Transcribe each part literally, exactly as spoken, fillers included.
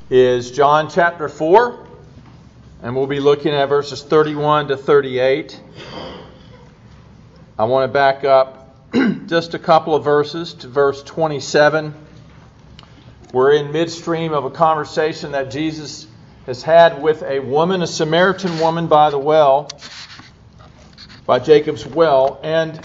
is John chapter four, and we'll be looking at verses thirty-one to thirty-eight. I want to back up just a couple of verses to verse twenty-seven. We're in midstream of a conversation that Jesus has had with a woman, a Samaritan woman by the well, by Jacob's well, and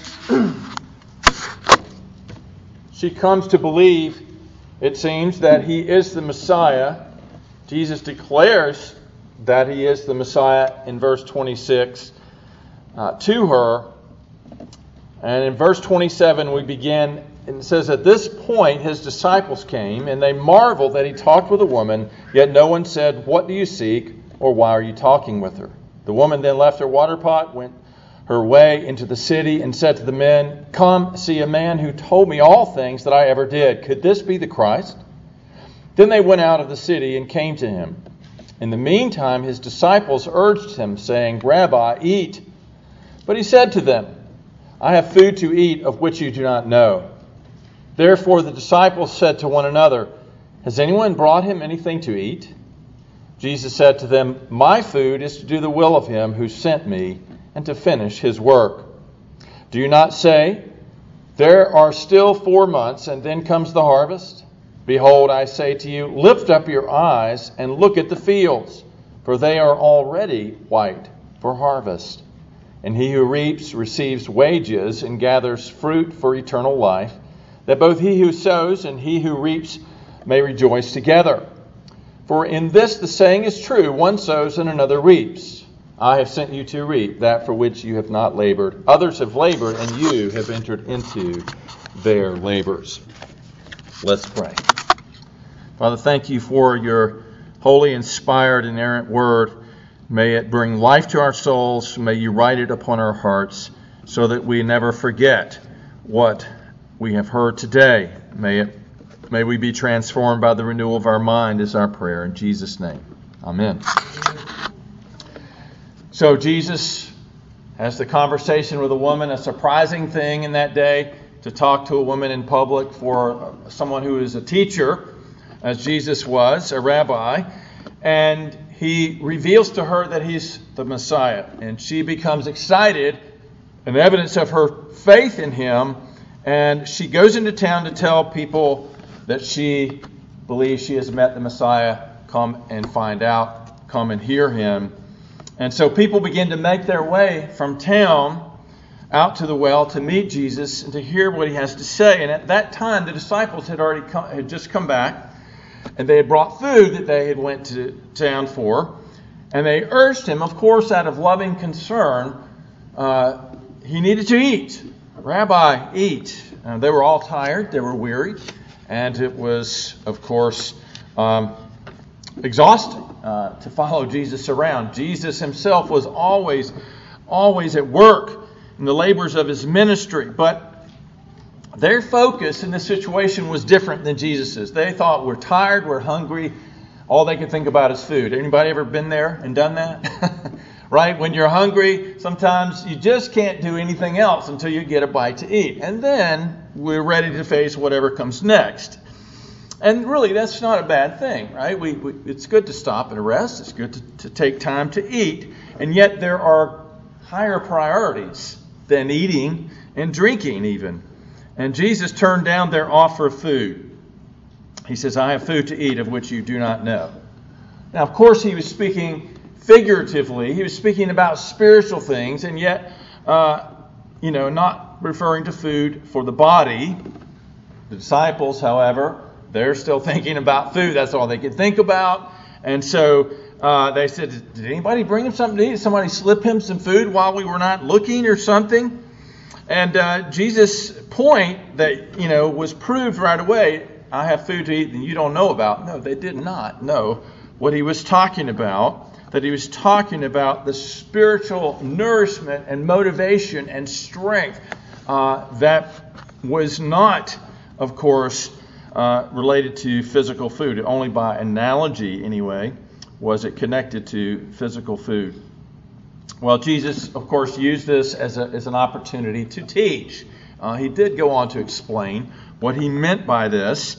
she comes to believe, it seems, that he is the Messiah. Jesus declares that he is the Messiah in verse twenty-six uh, to her. And in verse twenty-seven we begin, and it says, "At this point his disciples came, and they marveled that he talked with a woman, yet no one said, 'What do you seek?' or 'Why are you talking with her?' The woman then left her water pot, went her way into the city, and said to the men, 'Come, see a man who told me all things that I ever did. Could this be the Christ?' Then they went out of the city and came to him. In the meantime his disciples urged him, saying, 'Rabbi, eat.' But he said to them, 'I have food to eat of which you do not know.' Therefore the disciples said to one another, 'Has anyone brought him anything to eat?' Jesus said to them, 'My food is to do the will of him who sent me, and to finish his work. Do you not say, there are still four months, and then comes the harvest? Behold, I say to you, lift up your eyes and look at the fields, for they are already white for harvest. And he who reaps receives wages and gathers fruit for eternal life, that both he who sows and he who reaps may rejoice together. For in this the saying is true, one sows and another reaps. I have sent you to reap that for which you have not labored. Others have labored, and you have entered into their labors." Let's pray. Father, thank you for your holy, inspired, inerrant word. May it bring life to our souls. May you write it upon our hearts so that we never forget what we have heard today. May it, may we be transformed by the renewal of our mind is our prayer. In Jesus' name, amen. So Jesus has the conversation with a woman, a surprising thing in that day to talk to a woman in public for someone who is a teacher, as Jesus was, a rabbi. And he reveals to her that he's the Messiah. And she becomes excited, an evidence of her faith in him. And she goes into town to tell people that she believes she has met the Messiah. Come and find out. Come and hear him. And so people begin to make their way from town out to the well to meet Jesus and to hear what he has to say. And at that time, the disciples had already come, had just come back, and they had brought food that they had went to town for. And they urged him, of course, out of loving concern, uh, he needed to eat. "Rabbi, eat." And they were all tired. They were weary. And it was, of course, um, exhausting uh, to follow Jesus around. Jesus himself was always, always at work in the labors of his ministry. But their focus in this situation was different than Jesus's. They thought, we're tired, we're hungry. All they could think about is food. Anybody ever been there and done that? Right? When you're hungry, sometimes you just can't do anything else until you get a bite to eat. And then we're ready to face whatever comes next. And really, that's not a bad thing, right? We, we it's good to stop and rest. It's good to, to take time to eat. And yet there are higher priorities than eating and drinking even. And Jesus turned down their offer of food. He says, "I have food to eat of which you do not know." Now, of course, he was speaking figuratively. He was speaking about spiritual things, and yet, uh, you know, not referring to food for the body. The disciples, however, they're still thinking about food. That's all they could think about. And so uh, they said, "Did anybody bring him something to eat? Did somebody slip him some food while we were not looking or something?" And uh, Jesus' point that, you know, was proved right away. I have food to eat that you don't know about. No, they did not know what he was talking about. That he was talking about the spiritual nourishment and motivation and strength uh, that was not, of course, uh, related to physical food. Only by analogy, anyway, was it connected to physical food. Well, Jesus, of course, used this as, a, as an opportunity to teach. Uh, he did go on to explain what he meant by this.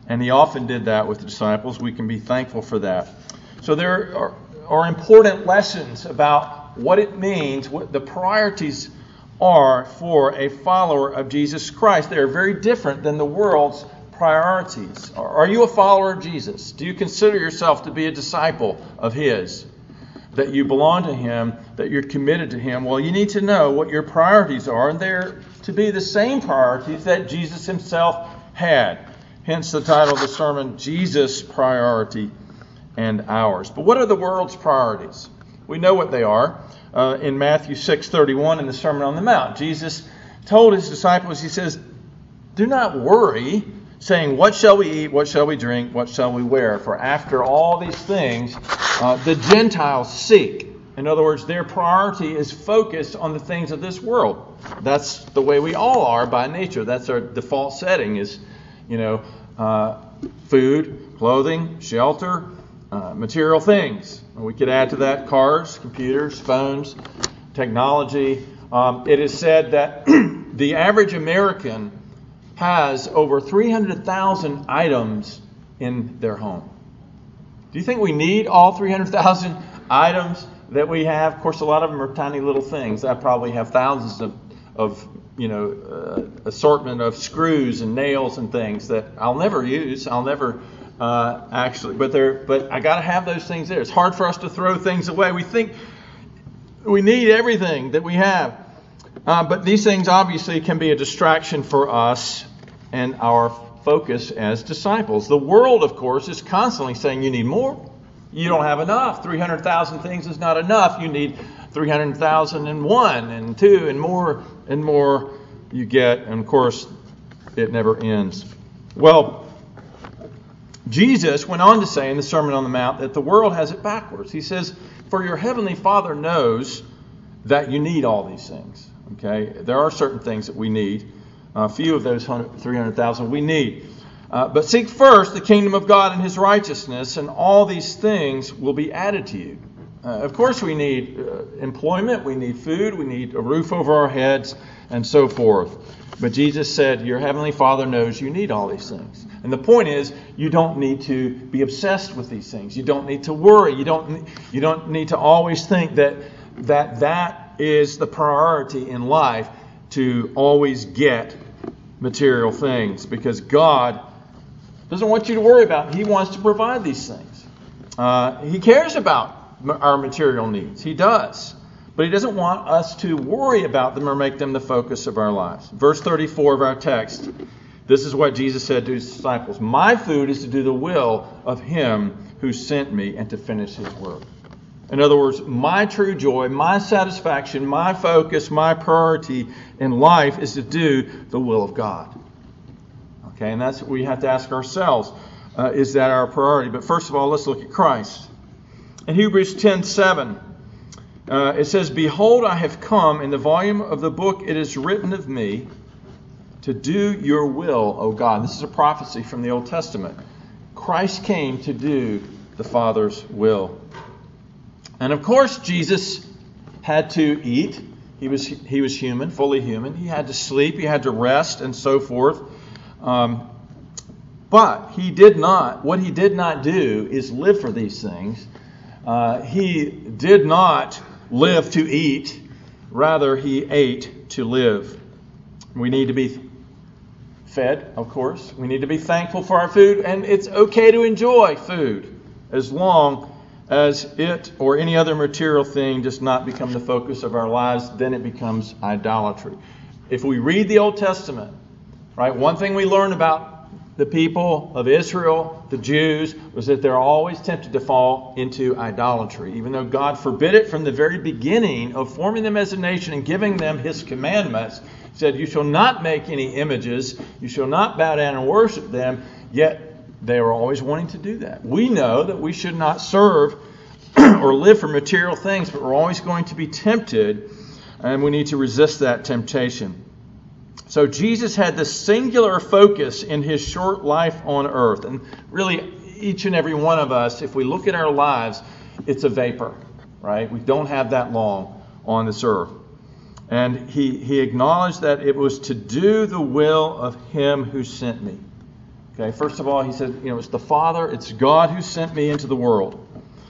And he often did that with the disciples. We can be thankful for that. So there are, are important lessons about what it means, what the priorities are for a follower of Jesus Christ. They are very different than the world's priorities. Are you a follower of Jesus? Do you consider yourself to be a disciple of His? That you belong to Him, that you're committed to Him? Well, you need to know what your priorities are, and they're to be the same priorities that Jesus Himself had. Hence the title of the sermon, Jesus' Priority and Ours. But what are the world's priorities? We know what they are. Uh, in Matthew six thirty-one in the Sermon on the Mount, Jesus told His disciples, He says, do not worry, saying, what shall we eat, what shall we drink, what shall we wear? For after all these things, uh, the Gentiles seek. In other words, their priority is focused on the things of this world. That's the way we all are by nature. That's our default setting is, you know, uh, food, clothing, shelter, uh, material things. We could add to that cars, computers, phones, technology. Um, it is said that the average American has over three hundred thousand items in their home. Do you think we need all three hundred thousand items that we have? Of course, a lot of them are tiny little things. I probably have thousands of, of you know, uh, assortment of screws and nails and things that I'll never use. I'll never uh, actually, but they're, but I got to have those things there. It's hard for us to throw things away. We think we need everything that we have. Uh, but these things obviously can be a distraction for us and our focus as disciples. The world, of course, is constantly saying you need more. You don't have enough. three hundred thousand things is not enough. You need three hundred thousand and one and two and more and more you get. And, of course, it never ends. Well, Jesus went on to say in the Sermon on the Mount that the world has it backwards. He says, for your heavenly Father knows that you need all these things. Okay, there are certain things that we need. A few of those three hundred thousand we need. Uh, but seek first the kingdom of God and His righteousness, and all these things will be added to you. Uh, of course, we need uh, employment, we need food, we need a roof over our heads, and so forth. But Jesus said, your heavenly Father knows you need all these things. And the point is, you don't need to be obsessed with these things. You don't need to worry. You don't. You don't need to always think that that that is the priority in life, to always get material things, because God doesn't want you to worry about it. He wants to provide these things. Uh, he cares about our material needs. He does. But He doesn't want us to worry about them or make them the focus of our lives. Verse thirty-four of our text, this is what Jesus said to His disciples. My food is to do the will of Him who sent me and to finish His work. In other words, my true joy, my satisfaction, my focus, my priority in life is to do the will of God. Okay, and that's what we have to ask ourselves. Uh, is that our priority? But first of all, let's look at Christ. In Hebrews ten seven, uh, it says, behold, I have come. In the volume of the book it is written of me to do your will, O God. This is a prophecy from the Old Testament. Christ came to do the Father's will. And of course, Jesus had to eat. He was he was human, fully human. He had to sleep. He had to rest, and so forth. Um, but he did not. What he did not do is live for these things. Uh, he did not live to eat. Rather, he ate to live. We need to be fed, of course. We need to be thankful for our food, and it's okay to enjoy food as long as it or any other material thing does not become the focus of our lives. Then it becomes idolatry. If we read the Old Testament, right, one thing we learn about the people of Israel, the Jews, was that they're always tempted to fall into idolatry. Even though God forbid it from the very beginning of forming them as a nation and giving them His commandments, He said, you shall not make any images, you shall not bow down and worship them, yet they were always wanting to do that. We know that we should not serve or live for material things, but we're always going to be tempted, and we need to resist that temptation. So Jesus had this singular focus in His short life on earth. And really, each and every one of us, if we look at our lives, it's a vapor, right? We don't have that long on this earth. And he, he acknowledged that it was to do the will of Him who sent me. Okay, first of all, he said, you know, it's the Father, it's God who sent me into the world.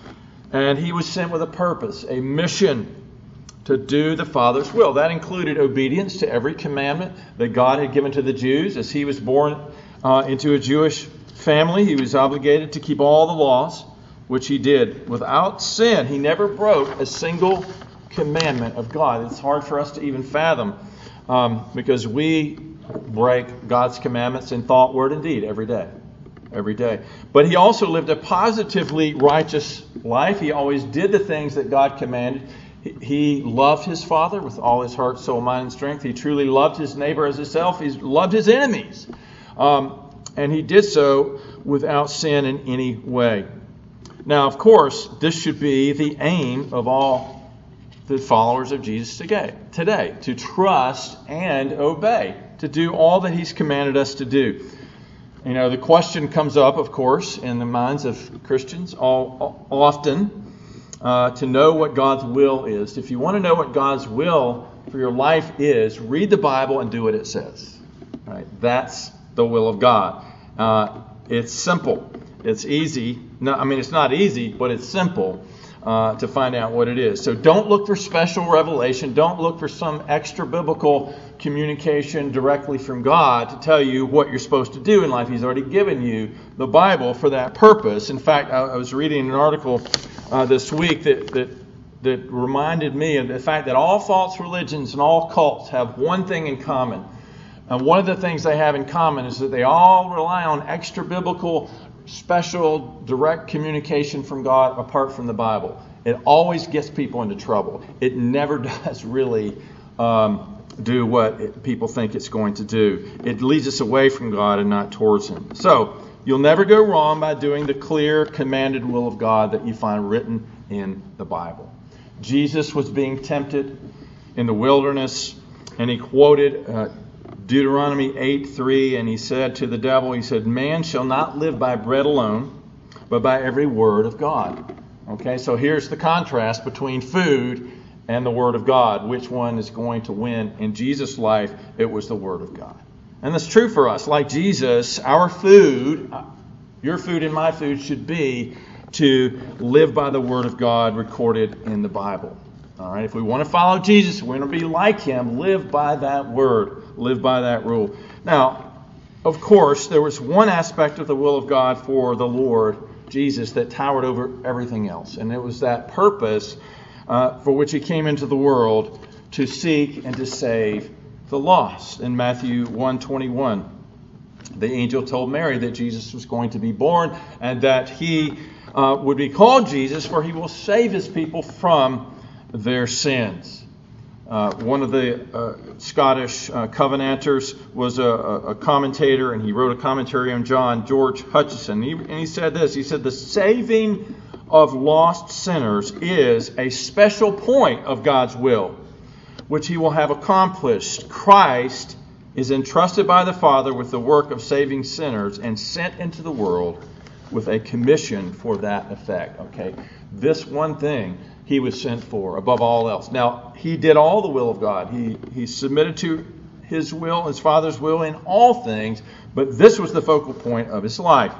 And he was sent with a purpose, a mission to do the Father's will. That included obedience to every commandment that God had given to the Jews. As he was born uh, into a Jewish family, he was obligated to keep all the laws, which he did without sin. He never broke a single commandment of God. It's hard for us to even fathom um, because we break God's commandments in thought, word, and deed every day. Every day. But he also lived a positively righteous life. He always did the things that God commanded. He, he loved his Father with all his heart, soul, mind, and strength. He truly loved his neighbor as himself. He loved his enemies. Um, and he did so without sin in any way. Now, of course, this should be the aim of all the followers of Jesus today, today, to trust and obey, to do all that he's commanded us to do. You know, the question comes up, of course, in the minds of Christians all, all often uh, to know what God's will is. If you want to know what God's will for your life is, read the Bible and do what it says. Right? That's the will of God. Uh, it's simple. It's easy. No, I mean, it's not easy, but it's simple uh, to find out what it is. So don't look for special revelation. Don't look for some extra biblical communication directly from God to tell you what you're supposed to do in life. He's already given you the Bible for that purpose. In fact, I, I was reading an article uh, this week that, that that reminded me of the fact that all false religions and all cults have one thing in common. And one of the things they have in common is that they all rely on extra biblical, special, direct communication from God apart from the Bible. It always gets people into trouble. It never does really um, do what it, people think it's going to do. It leads us away from God and not towards Him. So, you'll never go wrong by doing the clear, commanded will of God that you find written in the Bible. Jesus was being tempted in the wilderness, and he quoted uh, Deuteronomy eight three, and he said to the devil, he said, "Man shall not live by bread alone, but by every word of God." Okay, so here's the contrast between food and the Word of God. Which one is going to win? In Jesus' life, it was the Word of God. And that's true for us. Like Jesus, our food, your food and my food should be to live by the Word of God recorded in the Bible. All right, if we want to follow Jesus, we want to be like Him, live by that Word, live by that rule. Now, of course, there was one aspect of the will of God for the Lord Jesus that towered over everything else, and it was that purpose uh, for which He came into the world to seek and to save the lost. In Matthew one twenty-one, the angel told Mary that Jesus was going to be born and that He uh, would be called Jesus, for He will save His people from their sins. Uh, one of the uh, Scottish uh, Covenanters was a, a commentator, and he wrote a commentary on John, George Hutchison. He, and he said this, he said, "The saving of lost sinners is a special point of God's will, which He will have accomplished. Christ is entrusted by the Father with the work of saving sinners and sent into the world with a commission for that effect." Okay, this one thing He was sent for above all else. Now, He did all the will of God. He, he submitted to His will, His Father's will in all things, but this was the focal point of His life.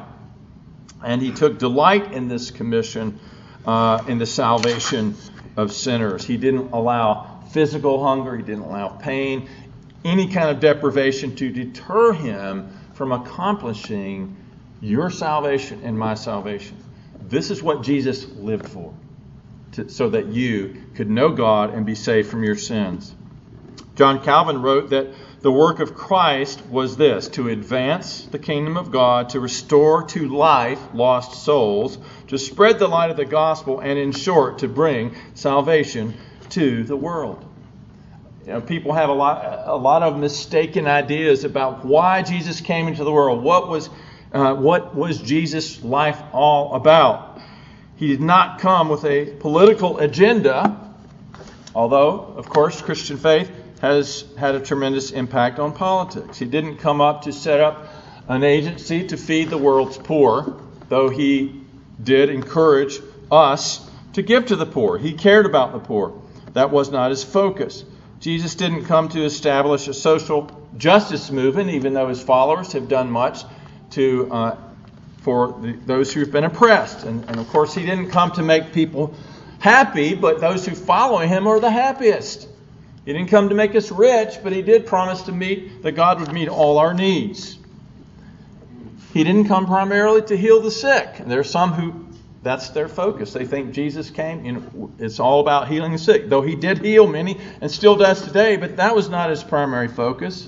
And He took delight in this commission, uh, in the salvation of sinners. He didn't allow physical hunger, He didn't allow pain, any kind of deprivation to deter Him from accomplishing your salvation and my salvation. This is what Jesus lived for, to, so that you could know God and be saved from your sins. John Calvin wrote that the work of Christ was this: to advance the kingdom of God, to restore to life lost souls, to spread the light of the gospel, and in short, to bring salvation to the world. You know, people have a lot, a lot of mistaken ideas about why Jesus came into the world. What was, uh, what was Jesus' life all about? He did not come with a political agenda, although, of course, Christian faith has had a tremendous impact on politics. He didn't come up to set up an agency to feed the world's poor, though He did encourage us to give to the poor. He cared about the poor. That was not His focus. Jesus didn't come to establish a social justice movement, even though His followers have done much to uh, for the, those who've been oppressed. And, and of course, he didn't come to make people happy, but those who follow him are the happiest. He didn't come to make us rich, but he did promise to meet, that God would meet all our needs. He didn't come primarily to heal the sick. There are some who, that's their focus. They think Jesus came, you know, it's all about healing the sick. Though he did heal many and still does today, but that was not his primary focus.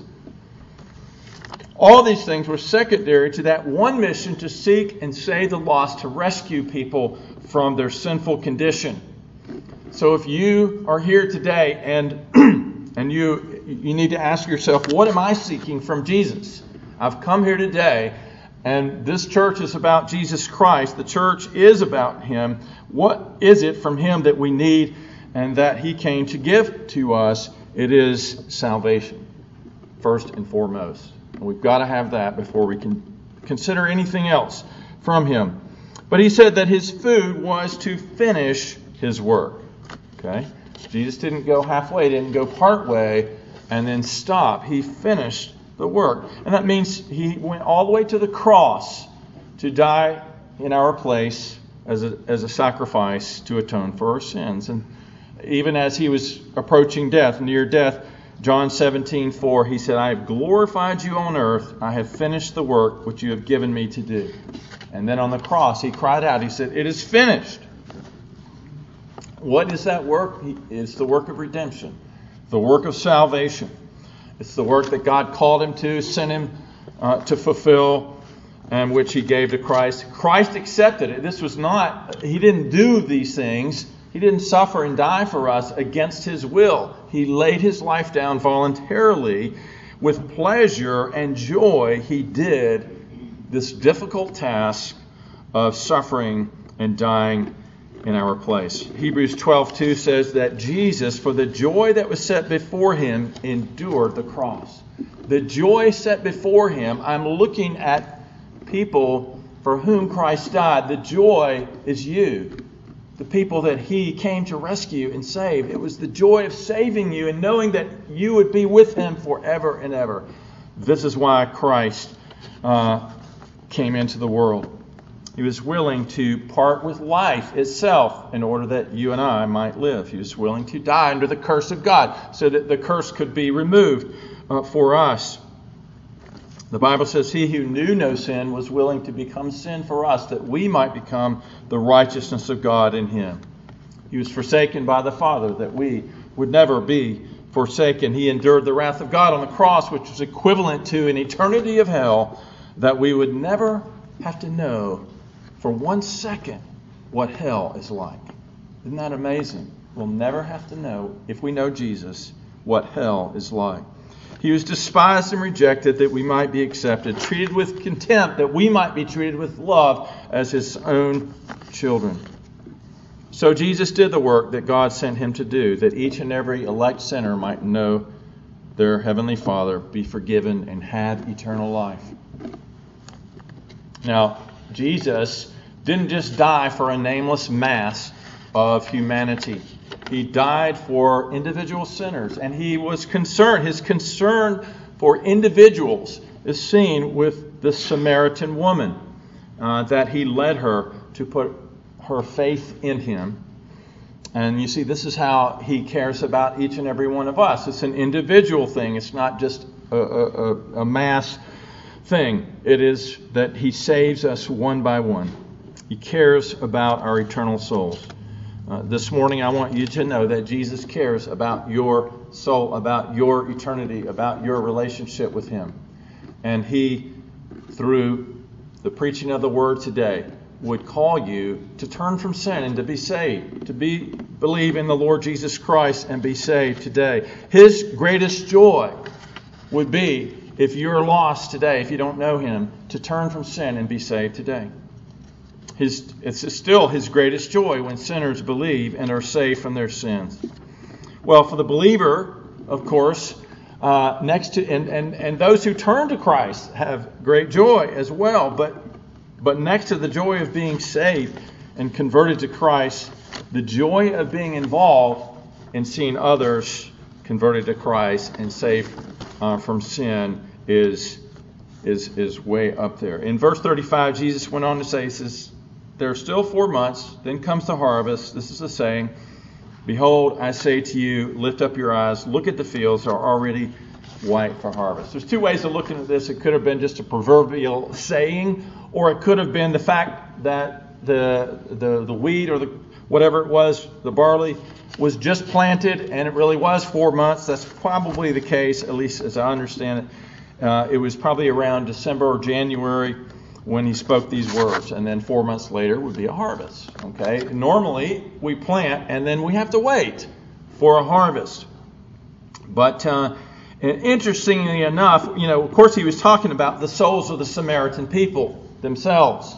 All these things were secondary to that one mission to seek and save the lost, to rescue people from their sinful condition. So if you are here today and and you you need to ask yourself, what am I seeking from Jesus? I've come here today, and this church is about Jesus Christ. The church is about Him. What is it from Him that we need and that He came to give to us? It is salvation, first and foremost. And we've got to have that before we can consider anything else from Him. But He said that His food was to finish His work. Okay? Jesus didn't go halfway, didn't go part way, and then stop. He finished the work. And that means He went all the way to the cross to die in our place as a, as a sacrifice to atone for our sins. And even as He was approaching death, near death, John seventeen four, He said, I have glorified you on earth. I have finished the work which you have given me to do. And then on the cross, He cried out. He said, it is finished. What is that work? It's the work of redemption, the work of salvation. It's the work that God called Him to, sent Him uh, to fulfill, and which He gave to Christ. Christ accepted it. This was not, He didn't do these things. He didn't suffer and die for us against His will. He laid His life down voluntarily. With pleasure and joy, He did this difficult task of suffering and dying in our place. Hebrews twelve two says that Jesus, for the joy that was set before Him, endured the cross. The joy set before Him, I'm looking at people for whom Christ died. The joy is you, the people that He came to rescue and save. It was the joy of saving you and knowing that you would be with Him forever and ever. This is why Christ uh, came into the world. He was willing to part with life itself in order that you and I might live. He was willing to die under the curse of God so that the curse could be removed uh, for us. The Bible says He who knew no sin was willing to become sin for us, that we might become the righteousness of God in Him. He was forsaken by the Father, that we would never be forsaken. He endured the wrath of God on the cross, which was equivalent to an eternity of hell, that we would never have to know for one second what hell is like. Isn't that amazing? We'll never have to know, if we know Jesus, what hell is like. He was despised and rejected that we might be accepted, treated with contempt that we might be treated with love as His own children. So Jesus did the work that God sent Him to do, that each and every elect sinner might know their Heavenly Father, be forgiven, and have eternal life. Now, Jesus didn't just die for a nameless mass of humanity. He died for individual sinners, and He was concerned. His concern for individuals is seen with the Samaritan woman, uh, that He led her to put her faith in Him. And you see, this is how He cares about each and every one of us. It's an individual thing. It's not just a, a, a mass thing. It is that He saves us one by one. He cares about our eternal souls. Uh, this morning I want you to know that Jesus cares about your soul, about your eternity, about your relationship with Him. And He, through the preaching of the Word today, would call you to turn from sin and to be saved, to be believe in the Lord Jesus Christ and be saved today. His greatest joy would be, if you're lost today, if you don't know Him, to turn from sin and be saved today. His, it's still His greatest joy when sinners believe and are saved from their sins. Well, for the believer, of course, uh, next to and, and, and those who turn to Christ have great joy as well. But but next to the joy of being saved and converted to Christ, the joy of being involved in seeing others converted to Christ and saved uh, from sin is is, is way up there. In verse thirty-five, Jesus went on to say, he says, there are still four months, then comes the harvest. This is the saying, behold, I say to you, lift up your eyes, look at the fields, are already white for harvest. There's two ways of looking at this. It could have been just a proverbial saying, or it could have been the fact that the the, the wheat or the whatever it was, the barley, was just planted, and it really was four months. That's probably the case, at least as I understand it. Uh, it was probably around December or January when he spoke these words, and then four months later would be a harvest. Okay. Normally we plant, and then we have to wait for a harvest. But uh, interestingly enough, you know, of course, he was talking about the souls of the Samaritan people themselves.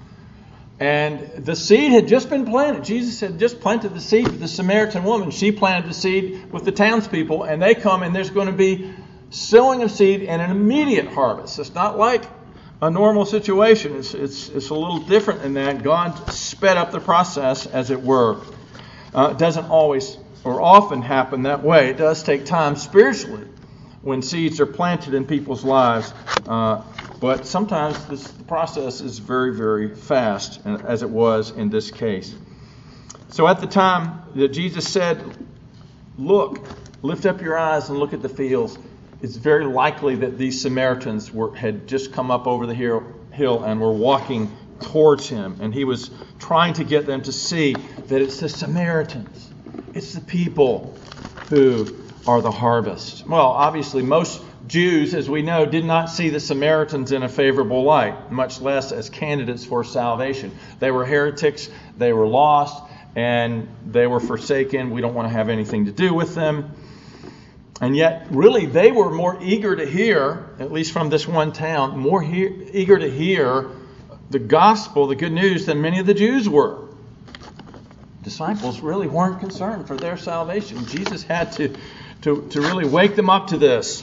And the seed had just been planted. Jesus had just planted the seed with the Samaritan woman. She planted the seed with the townspeople, and they come, and there's going to be sowing of seed and an immediate harvest. It's not like a normal situation. It's it's it's a little different in that God sped up the process, as it were. Uh, it doesn't always or often happen that way. It does take time spiritually when seeds are planted in people's lives. Uh, but sometimes this process is very, very fast, as it was in this case. So at the time that Jesus said, look, lift up your eyes and look at the fields, it's very likely that these Samaritans were had just come up over the hill, hill and were walking towards him. And he was trying to get them to see that it's the Samaritans. It's the people who are the harvest. Well, obviously, most Jews, as we know, did not see the Samaritans in a favorable light, much less as candidates for salvation. They were heretics, they were lost, and they were forsaken. We don't want to have anything to do with them. And yet, really, they were more eager to hear, at least from this one town, more he- eager to hear the gospel, the good news, than many of the Jews were. Disciples really weren't concerned for their salvation. Jesus had to, to, to really wake them up to this.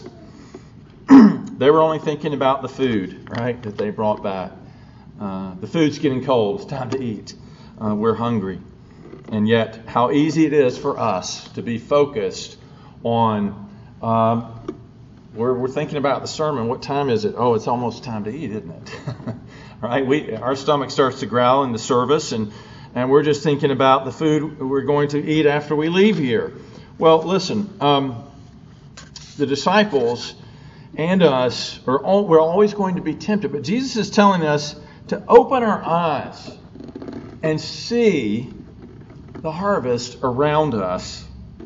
They were only thinking about the food, right, that they brought back. Uh, the food's getting cold. It's time to eat. Uh, we're hungry. And yet, how easy it is for us to be focused on, um, we're, we're thinking about the sermon. What time is it? Oh, it's almost time to eat, isn't it? Right? We, our stomach starts to growl in the service, and, and we're just thinking about the food we're going to eat after we leave here. Well, listen, um, the disciples and us are all, we're always going to be tempted, but Jesus is telling us to open our eyes and see the harvest around us.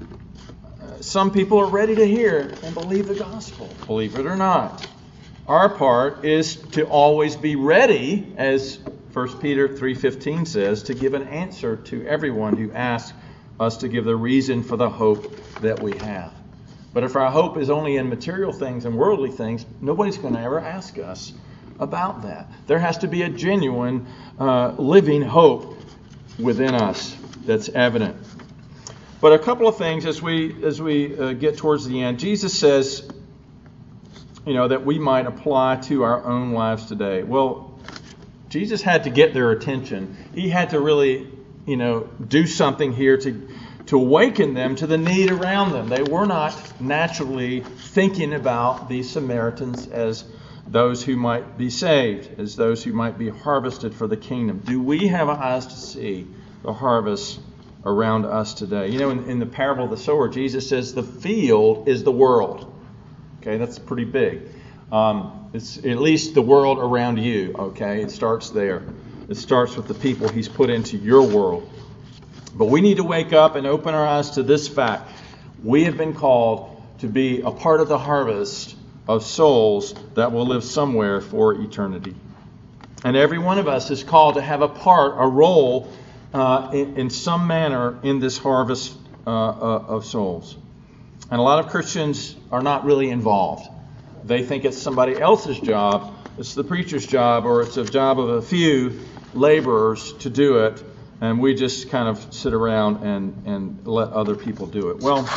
Uh, some people are ready to hear and believe the gospel, believe it or not. Our part is to always be ready, as First Peter three fifteen says, to give an answer to everyone who asks us to give the reason for the hope that we have. But if our hope is only in material things and worldly things, nobody's going to ever ask us about that. There has to be a genuine uh, living hope within us that's evident. But a couple of things as we as we uh, get towards the end. Jesus says, you know, that we might apply to our own lives today. Well, Jesus had to get their attention. He had to really, you know, do something here to to awaken them to the need around them. They were not naturally thinking about the Samaritans as those who might be saved, as those who might be harvested for the kingdom. Do we have eyes to see the harvest around us today? You know, in, in the parable of the sower, Jesus says the field is the world. Okay, that's pretty big. Um, it's at least the world around you. Okay, it starts there. It starts with the people He's put into your world. But we need to wake up and open our eyes to this fact. We have been called to be a part of the harvest of souls that will live somewhere for eternity. And every one of us is called to have a part, a role uh, in, in some manner in this harvest uh, uh, of souls. And a lot of Christians are not really involved. They think it's somebody else's job, it's the preacher's job, or it's a job of a few laborers to do it. And we just kind of sit around and, and let other people do it. Well,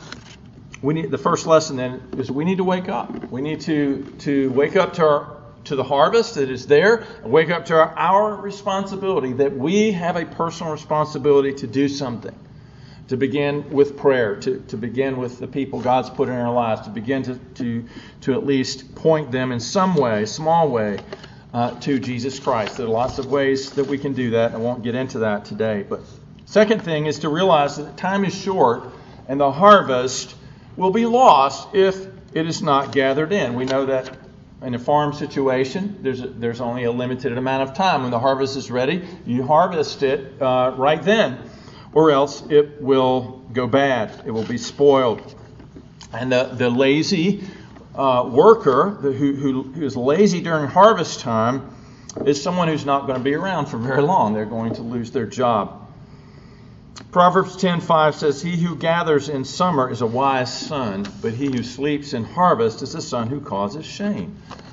we need the first lesson then is we need to wake up. We need to to wake up to our to the harvest that is there, and wake up to our, our responsibility that we have a personal responsibility to do something, to begin with prayer, to, to begin with the people God's put in our lives, to begin to, to, to at least point them in some way, small way, uh, to Jesus Christ. There are lots of ways that we can do that. I won't get into that today. But second thing is to realize that time is short and the harvest will be lost if it is not gathered in. We know that in a farm situation, there's a, there's only a limited amount of time. When the harvest is ready, you harvest it uh, right then, or else it will go bad. It will be spoiled. And the, the lazy uh, worker the, who, who, who is lazy during harvest time is someone who's not going to be around for very long. They're going to lose their job. Proverbs ten five says, "He who gathers in summer is a wise son, but he who sleeps in harvest is a son who causes shame."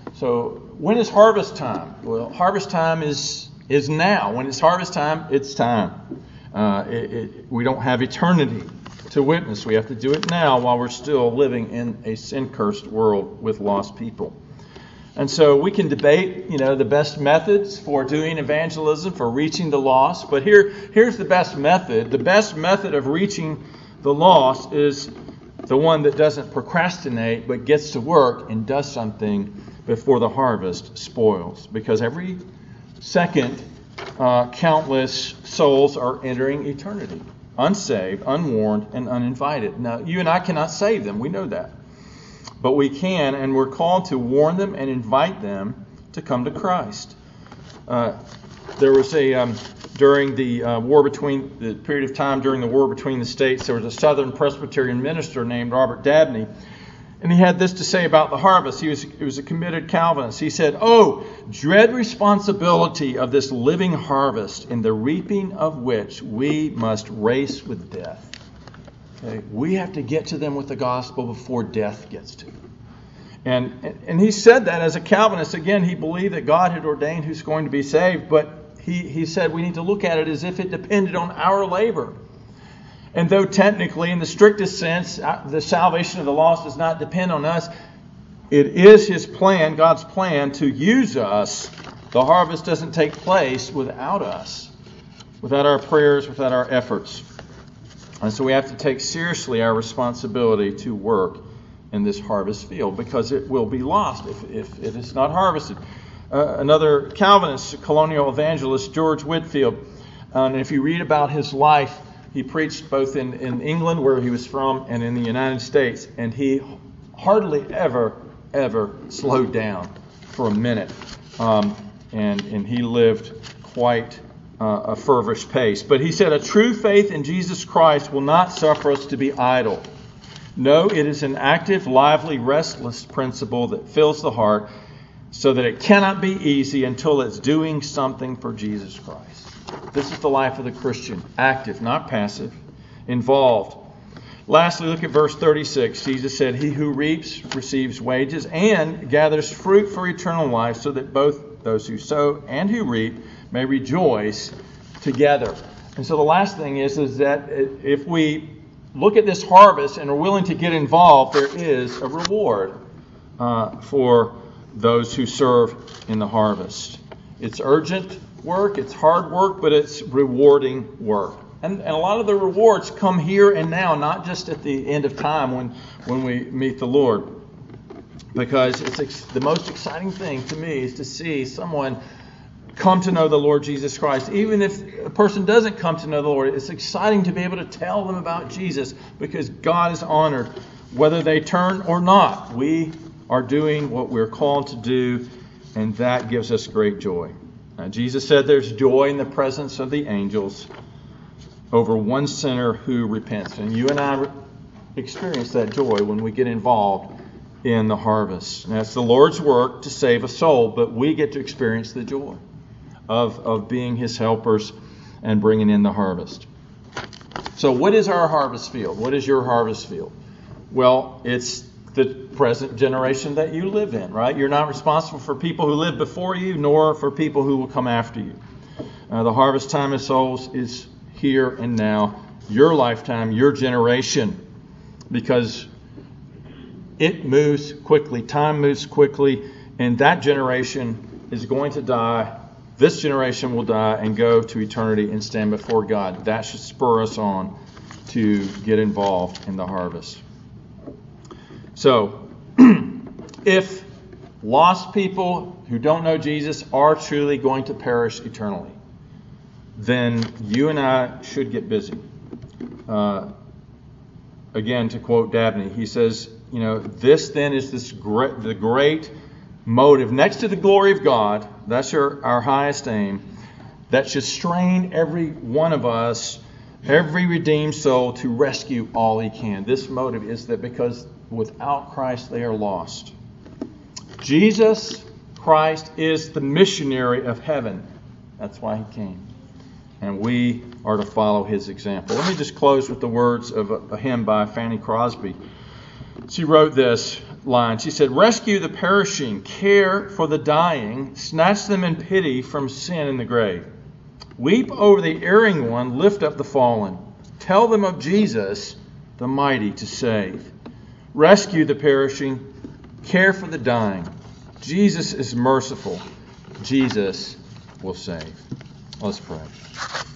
So when is harvest time? Well, harvest time is is now. When it's harvest time, it's time. Uh, it, it, we don't have eternity to witness. We have to do it now while we're still living in a sin-cursed world with lost people. And so we can debate, you know, the best methods for doing evangelism, for reaching the lost. But here, here's the best method. The best method of reaching the lost is the one that doesn't procrastinate, but gets to work and does something before the harvest spoils. Because every second, uh, countless souls are entering eternity, unsaved, unwarned, and uninvited. Now, you and I cannot save them. We know that. But we can, and we're called to warn them and invite them to come to Christ. Uh, there was a, um, during the uh, war between, the period of time during the war between the states, there was a Southern Presbyterian minister named Robert Dabney. And he had this to say about the harvest. He was, he was a committed Calvinist. He said, "Oh, dread responsibility of this living harvest, in the reaping of which we must race with death." Okay, we have to get to them with the gospel before death gets to them. And, and he said that as a Calvinist. Again, he believed that God had ordained who's going to be saved, but he, he said we need to look at it as if it depended on our labor. And though technically, in the strictest sense, the salvation of the lost does not depend on us, it is His plan, God's plan, to use us. The harvest doesn't take place without us, without our prayers, without our efforts. And so we have to take seriously our responsibility to work in this harvest field, because it will be lost if, if it is not harvested. Uh, another Calvinist, colonial evangelist, George Whitefield, uh, and if you read about his life, he preached both in, in England, where he was from, and in the United States, and he hardly ever, ever slowed down for a minute. Um, and, and he lived quite Uh, a fervent pace. But he said, "A true faith in Jesus Christ will not suffer us to be idle. No, it is an active, lively, restless principle that fills the heart, so that it cannot be easy until it's doing something for Jesus Christ." This is the life of the Christian. Active, not passive. Involved. Lastly, look at verse thirty-six. Jesus said, "He who reaps receives wages and gathers fruit for eternal life, so that both those who sow and who reap may rejoice together." And so the last thing is, is that if we look at this harvest and are willing to get involved, there is a reward uh, for those who serve in the harvest. It's urgent work, it's hard work, but it's rewarding work. And, and a lot of the rewards come here and now, not just at the end of time when, when we meet the Lord. Because it's ex- the most exciting thing to me is to see someone come to know the Lord Jesus Christ. Even if a person doesn't come to know the Lord, it's exciting to be able to tell them about Jesus, because God is honored whether they turn or not. We are doing what we're called to do, and that gives us great joy. Now, Jesus said there's joy in the presence of the angels over one sinner who repents. And you and I experience that joy when we get involved in the harvest. Now, it's the Lord's work to save a soul, but we get to experience the joy of, of being His helpers and bringing in the harvest. So what is our harvest field? What is your harvest field? Well, it's the present generation that you live in, right? You're not responsible for people who lived before you, nor for people who will come after you. Uh, the harvest time of souls is here and now, your lifetime, your generation, because it moves quickly. Time moves quickly, and that generation is going to die. This generation will die and go to eternity and stand before God. That should spur us on to get involved in the harvest. So, if lost people who don't know Jesus are truly going to perish eternally, then you and I should get busy. Uh, again, to quote Dabney, he says, you know, this then is this great, the great motive next to the glory of God. That's our, our highest aim. That should strain every one of us, every redeemed soul, to rescue all he can. This motive is that because without Christ they are lost. Jesus Christ is the missionary of heaven. That's why he came. And we are to follow his example. Let me just close with the words of a, a hymn by Fanny Crosby. She wrote this line. She said, "Rescue the perishing, care for the dying, snatch them in pity from sin and the grave. Weep over the erring one, lift up the fallen. Tell them of Jesus, the mighty to save. Rescue the perishing, care for the dying. Jesus is merciful. Jesus will save." Let's pray.